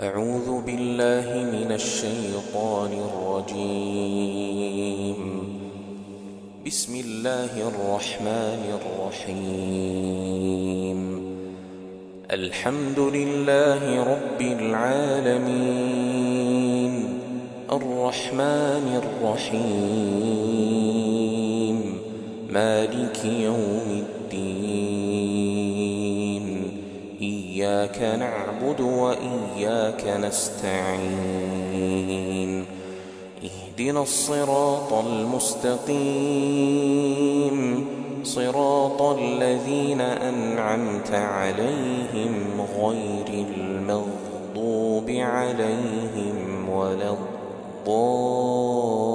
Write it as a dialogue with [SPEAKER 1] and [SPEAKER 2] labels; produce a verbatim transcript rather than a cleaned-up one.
[SPEAKER 1] أعوذ بالله من الشيطان الرجيم. بسم الله الرحمن الرحيم. الحمد لله رب العالمين الرحمن الرحيم مالك يوم الدين. إياك نعبد وإياك نستعين. اهدنا الصراط المستقيم صراط الذين أنعمت عليهم غير المغضوب عليهم ولا الضالين.